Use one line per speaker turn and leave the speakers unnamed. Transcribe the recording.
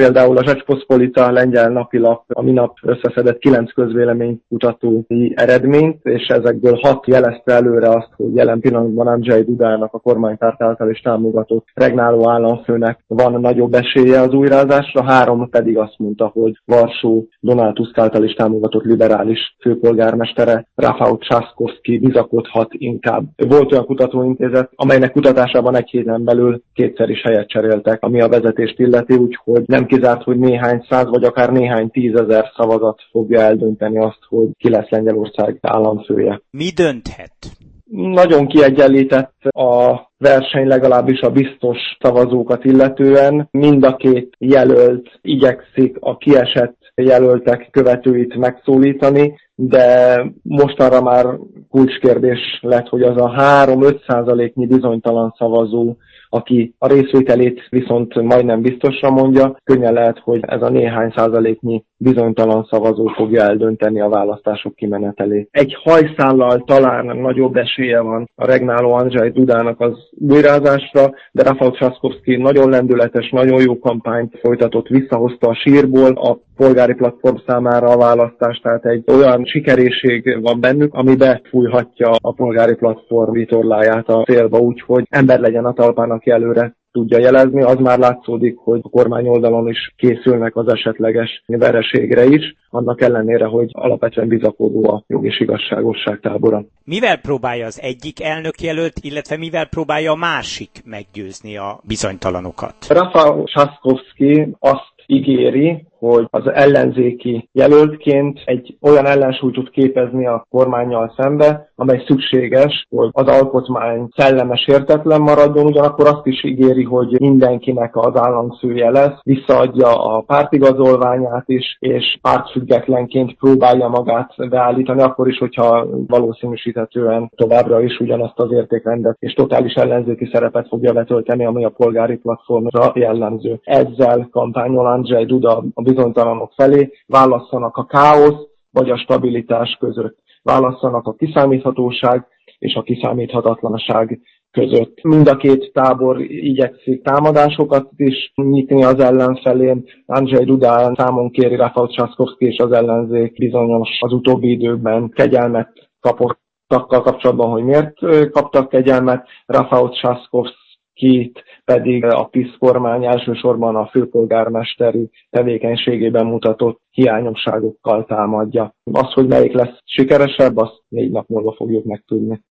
Például a Rzeczpospolita lengyel napilap a minap összeszedett 9 közvéleménykutatói eredményt, és ezekből 6 jelezte előre azt, hogy jelen pillanatban Andrzej Dudának, a kormánypárt által is támogatott regnáló államfőnek van nagyobb esélye az újrázásra, 3 pedig azt mondta, hogy Varsó Donald Tusk által is támogatott liberális főpolgármestere Rafał Trzaskowski bizakodhat inkább. Volt olyan kutatóintézet, amelynek kutatásában egy héten belül 2-szer is helyet cseréltek, ami a vezetést illeti, úgyhogy nem kizárt, hogy néhány száz vagy akár néhány 10 000 szavazat fogja eldönteni azt, hogy ki lesz Lengyelország államfője.
Mi dönthet?
Nagyon kiegyenlített a verseny, legalábbis a biztos szavazókat illetően. Mind a 2 jelölt igyekszik a kiesett jelöltek követőit megszólítani, de mostanra már kulcskérdés lett, hogy az a 3-5%-nyi bizonytalan szavazó, aki a részvételét viszont majdnem biztosra mondja, könnyen lehet, hogy ez a néhány százaléknyi bizonytalan szavazó fogja eldönteni a választások kimenetelét. Egy hajszállal talán nagyobb esélye van a regnáló Andrzej Dudának az újrázásra, de Rafał Trzaskowski nagyon lendületes, nagyon jó kampányt folytatott, visszahozta a sírból a polgári platform számára a választást, tehát egy olyan sikerészség van bennük, ami befújhatja a polgári platform vitorláját a célba, úgyhogy ember legyen a talpán, aki előre tudja jelezni. Az már látszódik, hogy a kormány oldalon is készülnek az esetleges vereségre is, annak ellenére, hogy alapvetően bizakodó a jog és igazságosság tábora.
Mivel próbálja az egyik elnökjelölt, illetve mivel próbálja a másik meggyőzni a bizonytalanokat?
Rafał Trzaskowski azt ígéri, hogy az ellenzéki jelöltként egy olyan ellensúlyt tud képezni a kormánnyal szembe, amely szükséges, hogy az alkotmány szelleme sértetlen maradjon, ugyanakkor azt is ígéri, hogy mindenkinek az államfője lesz, visszaadja a pártigazolványát is, és pártfüggetlenként próbálja magát beállítani, akkor is, hogyha valószínűsíthetően továbbra is ugyanazt az értékrendet és totális ellenzéki szerepet fogja betölteni, ami a polgári platformra jellemző. Ezzel kampányol Andrzej Duda a bizonytalanok felé, válasszanak a káosz vagy a stabilitás között. Válasszanak a kiszámíthatóság és a kiszámíthatatlanság között. Mind a 2 tábor igyekszik támadásokat is nyitni az ellenfelén. Andrzej Duda számon kéri Rafał Trzaskowski és az ellenzék bizonyos az utóbbi időkben kegyelmet kapott kapcsolatban, hogy miért kaptak kegyelmet. Rafał Trzaskowskit pedig a PiS kormány elsősorban a főpolgármesteri tevékenységében mutatott hiányosságokkal támadja. Az, hogy melyik lesz sikeresebb, azt 4 nap múlva fogjuk megtudni.